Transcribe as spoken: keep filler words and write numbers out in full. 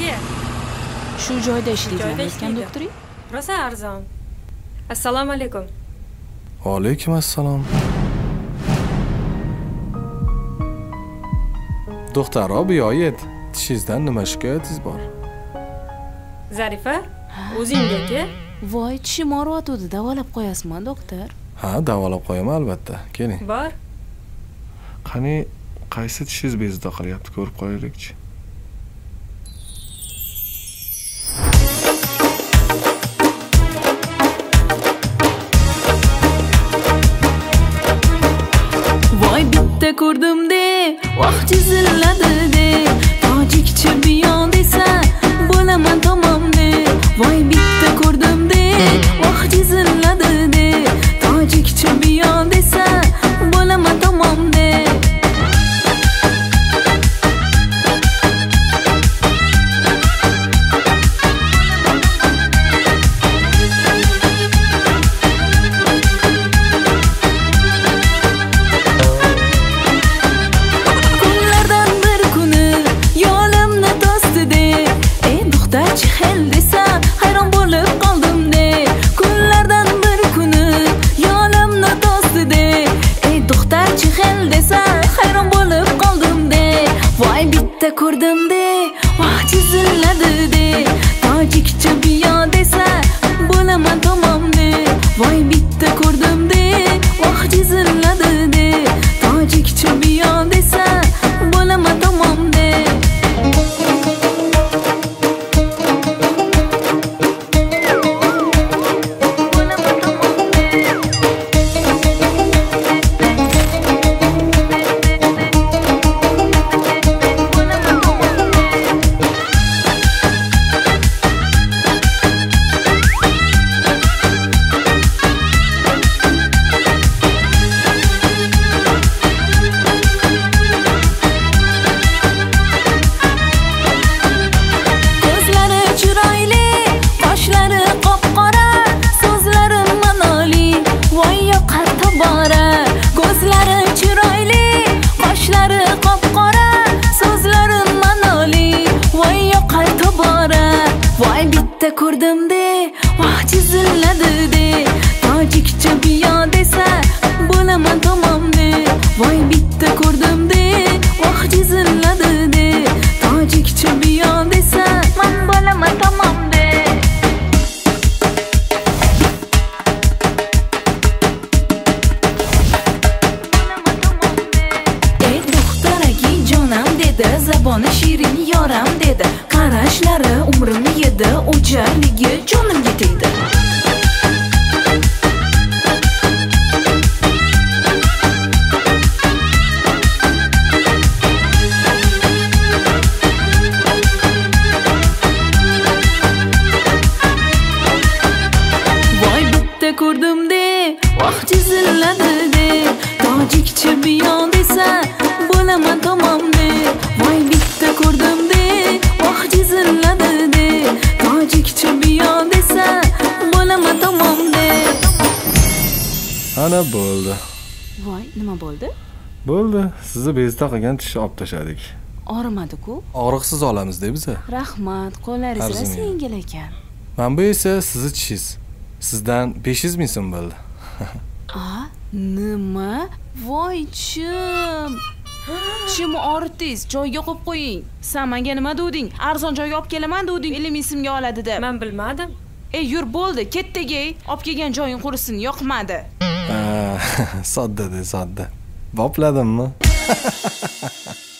aka. Shu joyda ishlaydigan ekan doktoring? Rosa arzon. Assalomu alaykum. Va alaykum assalom. Doktor, obi oyet. Tishingizdan nima shikoyatingiz bor? Zarifa, o'zing aka. Voy, tishim og'riyotdi, davolab qo'yasizmi, doktor? Ha, davolab qo'yaman albatta. Keling. Bor. Qani, qaysi tishingiz bezovta qilyapti, ko'rib qo'yaylik-chi. Voy, bitta ko'rdim-de, vaqt chiziladi-de, tojikcha biyon desa, bo'laman tamom-de. Voy, bitta ko'rdim-de, vaqt chiziladi-de, tojikcha biyon desa, bo'laman tamom-de. Ko'rdim-de, vaqt chiziladi-de, tojikcha biyon desa, bo'laman tamom-de. Voy, bitta ko'rdim-de, vaqt chiziladi-de, tojikcha biyon desa, bo'laman tamom-de. Ko'rdim-de, vaqt chiziladi-de, tojikcha biyon desa, bo'laman tamom-de. Voy, bitta ko'rdim-de, vaqt chiziladi-de, tojikcha biyon desa, men bo'laman tamom-de. Ey doktor aka, jonam dedi, zaboni shirin yoram dedi, qarashlari umrimni yedi, o'jarligi jonimga tegdi. Voy, bitta ko'rdim-de, vaqt chiziladi-de, tojikcha biyon desa, bo'laman tamom-de. Voy, bitta ko'rdim-de, vaqt chiziladi-de, tojikcha biyon desa, bo'laman tamom-de. Ana bo'ldi. Voy, nima bo'ldi? Bo'ldi. Sizni bezovta qilgan tishni olib tashladik. Og'rimadi-ku? Og'riqsiz olamiz-da biz. Rahmat, qo'llaringiz rosa yengil ekan. Mana bu esa sizni tishingiz. Sizdan besh yuz ming so'm bo'ldi. A, nima? Voy, chim. Chimni og'ritdingiz, joyiga qo'yib qo'ying. Sen menga nima deding? Arzon joyga olib kelaman deding, ellik ming so'mga oladi deb. Men bilmadim. Ey, yur bo'ldi, ketdagi. Olib kelgan joying qurisin, yoqmadi. Ha, sodda de, sodda. Bopladimmi?